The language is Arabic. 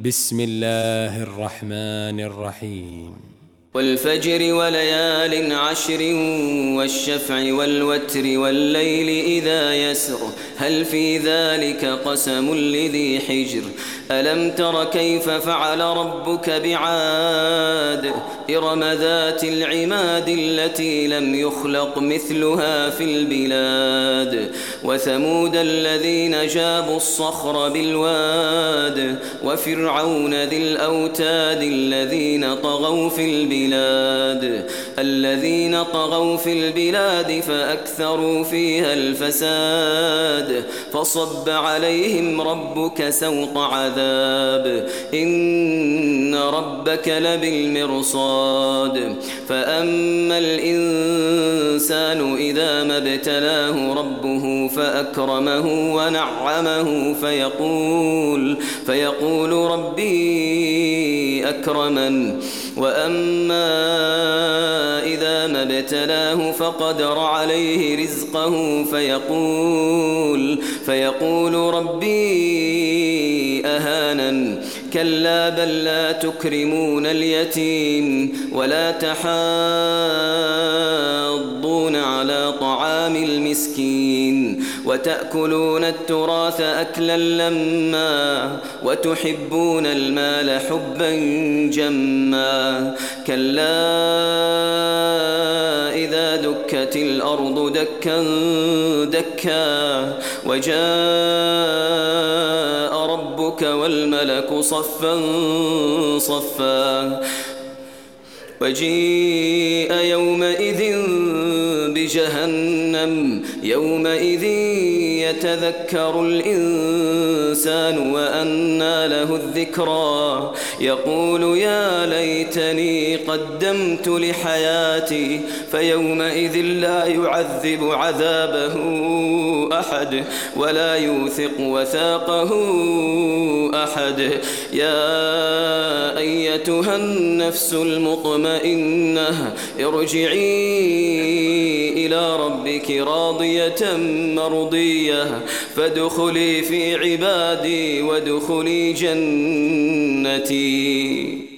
بسم الله الرحمن الرحيم والفجر وليال عشر والشفع والوتر والليل إذا يسر هل في ذلك قسم لذي حجر ألم تر كيف فعل ربك بعاد إرم ذات العماد التي لم يخلق مثلها في البلاد وثمود الذين جابوا الصخر بالواد وفرعون ذي الأوتاد الذين طغوا في البلاد فأكثروا فيها الفساد فصب عليهم ربك سوط عذاب إن ربك لبالمرصاد فأما الإنسان إذا ما ابتلاه ربه فأكرمه ونعمه فيقول ربي أكرمن وأما إذا ما ابتلاه فقدر عليه رزقه فيقول ربي أهانن كلا بل لا تكرمون اليتيم ولا تحاضون على طعام المسكين وتأكلون التراث أكلا لما وتحبون المال حبا جما كلا إذا دكت الأرض دكا دكا وجاء ربك والملك صفا صفا وجيء يومئذ بجهنم يومئذ يتذكر الإنسان وأنى له الذكرى يقول يا ليتني قدمت لحياتي فيومئذ لا يعذب عذابه أحد ولا يوثق وثاقه أحد يا أيتها النفس المطمئنة ارجعي إلى ربك راضية مرضية فادخلي في عبادي وادخلي جنتي.